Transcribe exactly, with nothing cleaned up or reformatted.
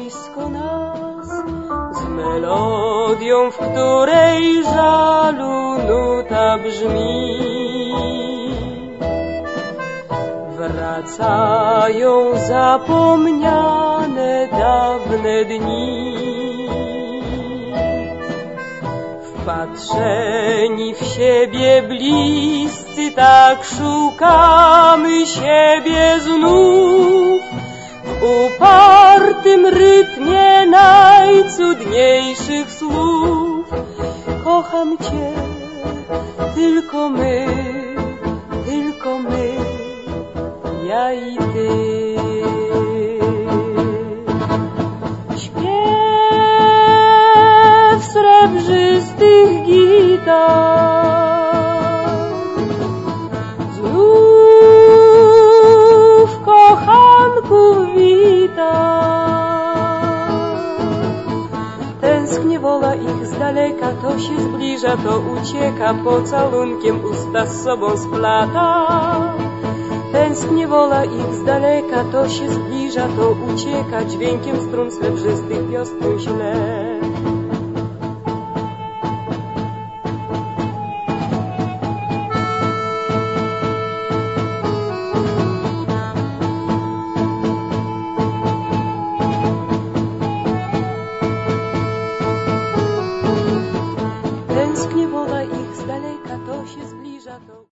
blisko nas, z melodią, w której żalu nuta brzmi. Wracają zapomniane dawne dni. Wpatrzeni w siebie bliscy, tak szukamy siebie znów. W upartym rytmie najcudniejszych słów. Kocham Cię, tylko my, tylko my, ja i Ty. Śpiew srebrzystych gitar, znów kochanków wita. Tęsknie wola ich z daleka, to się zbliża, to ucieka, pocałunkiem usta z sobą splata. Tęsknie wola ich z daleka, to się zbliża, to ucieka, dźwiękiem strun srebrzystych wiosny źle.